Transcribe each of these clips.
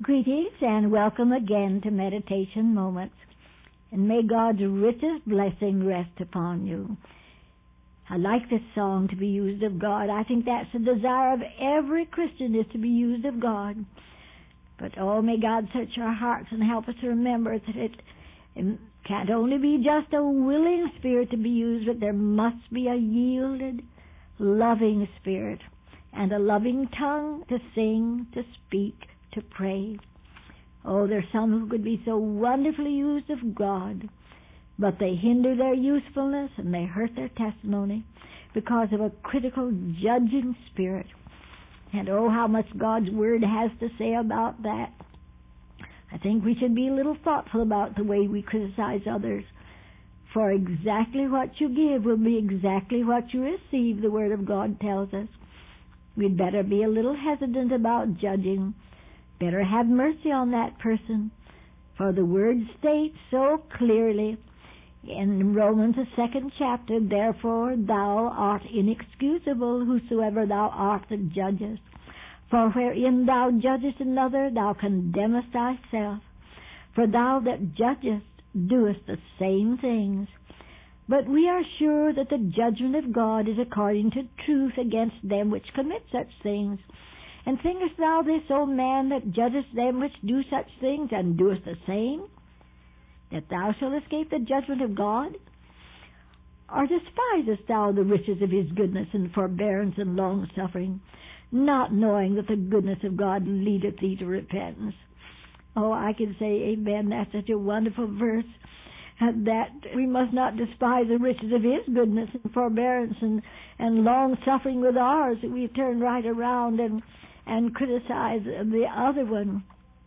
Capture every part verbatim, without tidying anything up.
Greetings and welcome again to Meditation Moments, and may God's richest blessing rest upon you. I like this song, to be used of God. I think that's the desire of every Christian, is to be used of God. But oh, may God search our hearts and help us to remember that it can't only be just a willing spirit to be used, but there must be a yielded, loving spirit and a loving tongue to sing, to speak, to pray. Oh, there's some who could be so wonderfully used of God, but they hinder their usefulness and they hurt their testimony because of a critical, judging spirit. And oh, how much God's Word has to say about that. I think we should be a little thoughtful about the way we criticize others. For exactly what you give will be exactly what you receive, the Word of God tells us. We'd better be a little hesitant about judging. Better have mercy on that person. For the Word states so clearly in Romans, the second chapter, therefore thou art inexcusable, whosoever thou art that judgest. For wherein thou judgest another, thou condemnest thyself. For thou that judgest doest the same things. But we are sure that the judgment of God is according to truth against them which commit such things. And thinkest thou this, O man, that judgest them which do such things, and doest the same, that thou shalt escape the judgment of God? Or despisest thou the riches of his goodness and forbearance and long-suffering, not knowing that the goodness of God leadeth thee to repentance? Oh, I can say amen. That's such a wonderful verse, uh, that we must not despise the riches of his goodness and forbearance and, and long-suffering with ours. We turn right around and, and criticize the other one.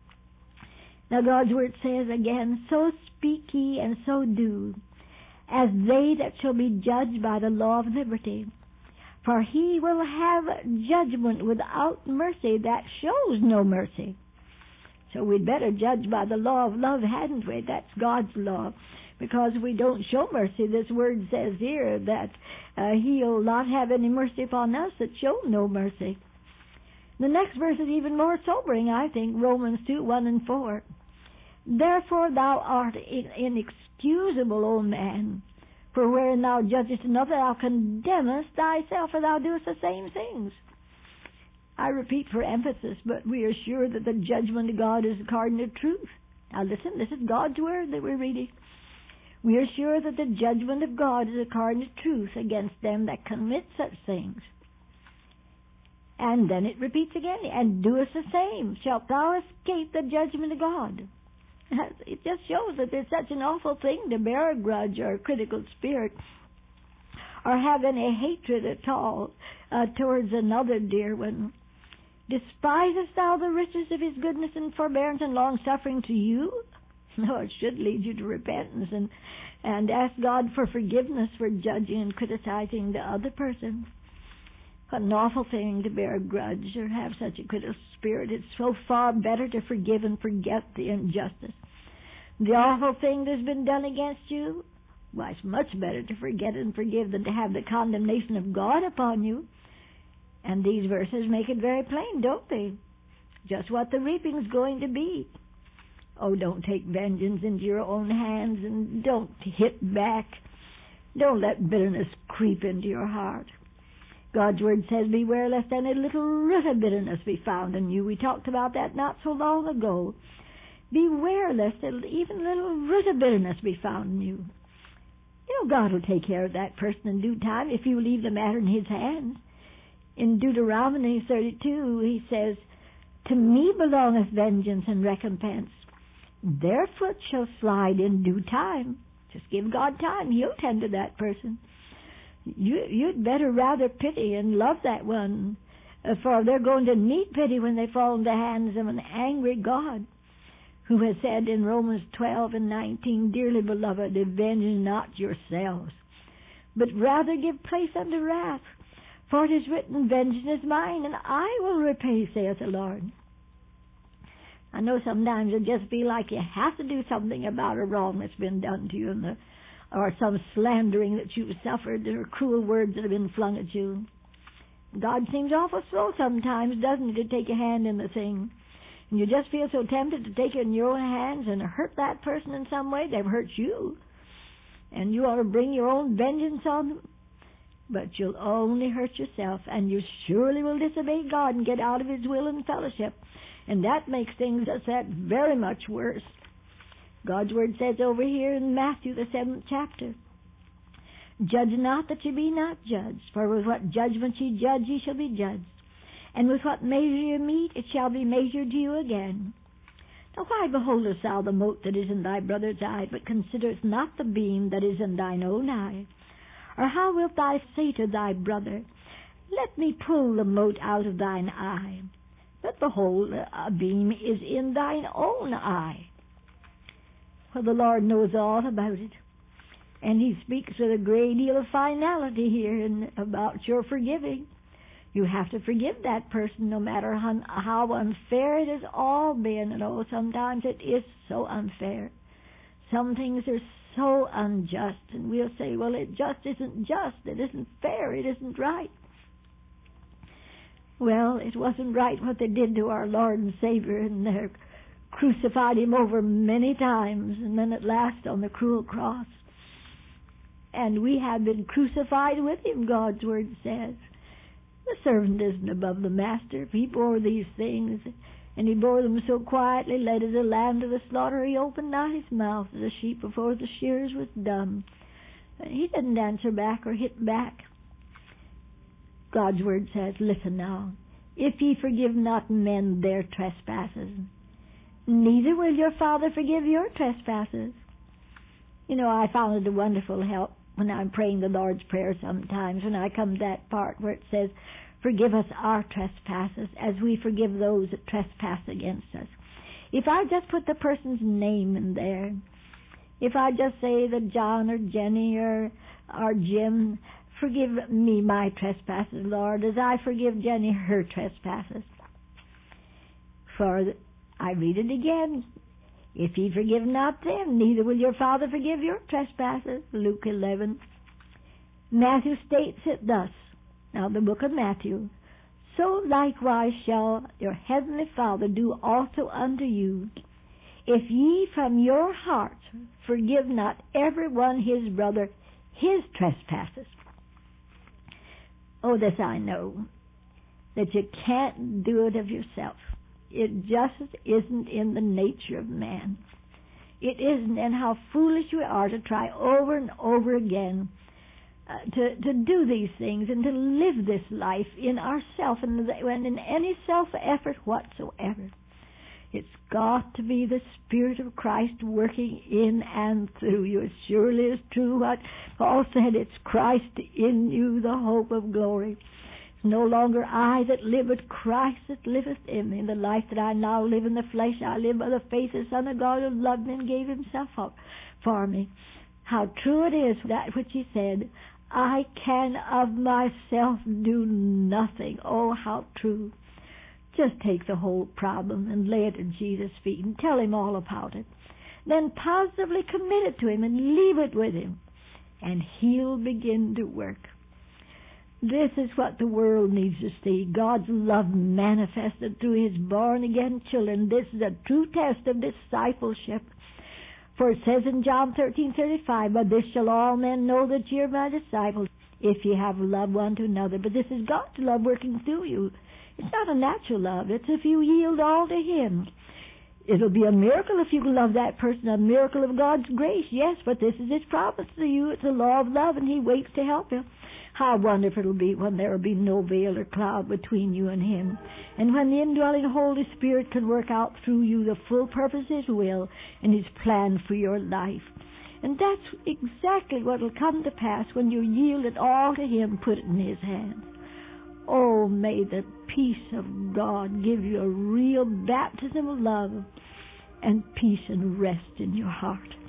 Now God's Word says again, so speak ye and so do, as they that shall be judged by the law of liberty. For he will have judgment without mercy that shows no mercy. So we'd better judge by the law of love, hadn't we? That's God's law. Because we don't show mercy, this word says here that uh, he'll not have any mercy upon us that show no mercy. The next verse is even more sobering, I think, Romans two, one and four. Therefore thou art inexcusable, O man, for wherein thou judgest another, thou condemnest thyself, for thou doest the same things. I repeat for emphasis, but we are sure that the judgment of God is according to truth. Now listen, this is God's Word that we're reading. We are sure that the judgment of God is according to truth against them that commit such things. And then it repeats again, and doest the same, shalt thou escape the judgment of God. It just shows that there's such an awful thing to bear a grudge or a critical spirit, or have any hatred at all uh, towards another dear one. Despisest thou the riches of his goodness and forbearance and long-suffering to you? No, it should lead you to repentance and, and ask God for forgiveness for judging and criticizing the other person. What an awful thing to bear a grudge or have such a critical spirit. It's so far better to forgive and forget the injustice. The awful thing that's been done against you, why, it's much better to forget and forgive than to have the condemnation of God upon you. And these verses make it very plain, don't they? Just what the reaping's going to be. Oh, don't take vengeance into your own hands, and don't hit back. Don't let bitterness creep into your heart. God's Word says, beware lest any little root of bitterness be found in you. We talked about that not so long ago. Beware lest even a little root of bitterness be found in you. You know, God will take care of that person in due time if you leave the matter in his hands. In Deuteronomy thirty-two, he says, to me belongeth vengeance and recompense. Their foot shall slide in due time. Just give God time. He'll tend to that person. You, you'd better rather pity and love that one, uh, for they're going to need pity when they fall into the hands of an angry God, who has said in Romans twelve and nineteen, dearly beloved, avenge not yourselves, but rather give place unto wrath. For it is written, vengeance is mine, and I will repay, saith the Lord. I know sometimes it just feel like you have to do something about a wrong that's been done to you, and the, or some slandering that you've suffered, or cruel words that have been flung at you. God seems awful slow sometimes, doesn't he, to take a hand in the thing. and you just feel so tempted to take it in your own hands and hurt that person in some way. They've hurt you, and you want to bring your own vengeance on them. But you'll only hurt yourself, and you surely will disobey God and get out of His will and fellowship. And that makes things as that very much worse. God's Word says over here in Matthew, the seventh chapter, "Judge not that ye be not judged, for with what judgment ye judge ye shall be judged. And with what measure ye mete, it shall be measured to you again. Now why beholdest thou the mote that is in thy brother's eye, but considerest not the beam that is in thine own eye? Or how wilt thou say to thy brother, Let me pull the mote out of thine eye? But behold, a beam is in thine own eye." Well, the Lord knows all about it. And He speaks with a great deal of finality here in, about your forgiving. You have to forgive that person no matter how, how unfair it has all been. And oh, sometimes it is so unfair. Some things are so unjust, and we'll say, well, it just isn't just, it isn't fair, it isn't right. Well, it wasn't right what they did to our Lord and Savior, and they crucified Him over many times, and then at last on the cruel cross. And we have been crucified with Him, God's Word says. The servant isn't above the master. If He bore these things, and He bore them so quietly, led as a lamb to the slaughter, He opened not His mouth as a sheep before the shearers was dumb. He didn't answer back or hit back. God's Word says, listen now, if ye forgive not men their trespasses, neither will your Father forgive your trespasses. You know, I found it a wonderful help when I'm praying the Lord's Prayer sometimes, when I come to that part where it says, forgive us our trespasses as we forgive those that trespass against us. If I just put the person's name in there, if I just say that John or Jenny or, or Jim, forgive me my trespasses, Lord, as I forgive Jenny her trespasses. For I read it again. If ye forgive not them, neither will your Father forgive your trespasses. Luke eleven. Matthew states it thus. Now the book of Matthew. So likewise shall your heavenly Father do also unto you, if ye from your hearts forgive not every one his brother his trespasses. Oh, this I know, that you can't do it of yourself. It just isn't in the nature of man. It isn't, and how foolish we are to try over and over again uh, to, to do these things and to live this life in ourself and, and in any self-effort whatsoever. It's got to be the Spirit of Christ working in and through you. It surely is true what Paul said, it's Christ in you, the hope of glory. It's no longer I that live, but Christ that liveth in me. In the life that I now live in the flesh, I live by the faith of the Son of God who loved me and gave Himself up for me. How true it is, that which He said, I can of myself do nothing. Oh, how true. Just take the whole problem and lay it at Jesus' feet and tell Him all about it. Then positively commit it to Him and leave it with Him, and He'll begin to work. This is what the world needs to see, God's love manifested through His born-again children. This is a true test of discipleship. For it says in John thirteen thirty-five, By this shall all men know that ye are my disciples, if ye have love one to another. But this is God's love working through you. It's not a natural love. It's if you yield all to Him. It'll be a miracle if you can love that person, a miracle of God's grace, yes, but this is His promise to you. It's a law of love, and He waits to help you. How wonderful it'll be when there will be no veil or cloud between you and Him, and when the indwelling Holy Spirit can work out through you the full purpose of His will and His plan for your life. And that's exactly what will come to pass when you yield it all to Him, put it in His hands. Oh, may the peace of God give you a real baptism of love and peace and rest in your heart.